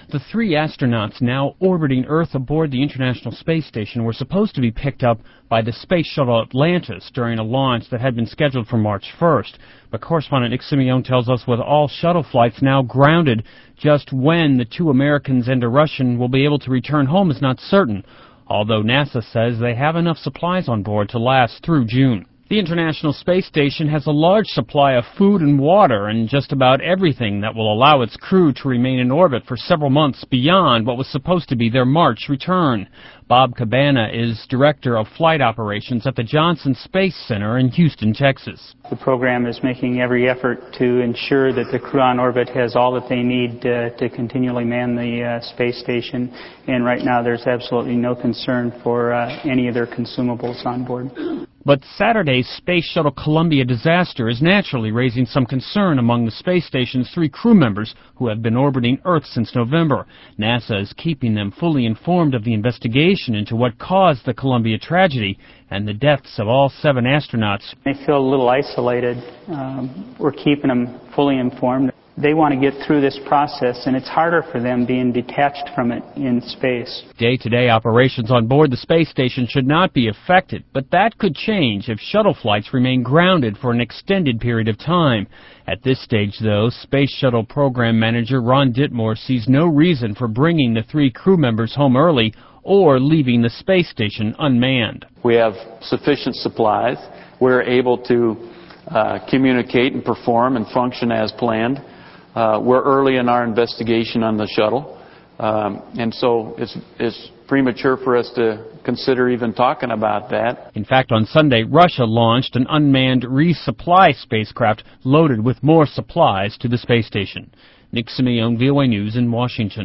The 3 astronauts now orbiting Earth aboard the International Space Station were supposed to be picked up by the Space Shuttle Atlantis during a launch that had been scheduled for March 1st. But correspondent Nick Simeone tells us with all shuttle flights now grounded, just when the 2 Americans and a Russian will be able to return home is not certain, although NASA says they have enough supplies on board to last through June. The International Space Station has a large supply of food and water and just about everything that will allow its crew to remain in orbit for several months beyond what was supposed to be their March return. Bob Cabana is Director of Flight Operations at the Johnson Space Center in Houston, Texas. The program is making every effort to ensure that the crew on orbit has all that they need to continually man the space station, and right now there's absolutely no concern for any of their consumables on board. But Saturday's Space Shuttle Columbia disaster is naturally raising some concern among the space station's 3 crew members who have been orbiting Earth since November. NASA is keeping them fully informed of the investigation into what caused the Columbia tragedy and the deaths of all 7 astronauts. They feel a little isolated. We're keeping them fully informed. They want to get through this process, and it's harder for them being detached from it in space. Day-to-day operations on board the space station should not be affected, but that could change if shuttle flights remain grounded for an extended period of time. At this stage, though, Space Shuttle Program Manager Ron Ditmore sees no reason for bringing the 3 crew members home early or leaving the space station unmanned. We have sufficient supplies. We're able to communicate and perform and function as planned. We're early in our investigation on the shuttle, and so it's premature for us to consider even talking about that. In fact, on Sunday, Russia launched an unmanned resupply spacecraft loaded with more supplies to the space station. Nick Simeone, VOA News in Washington.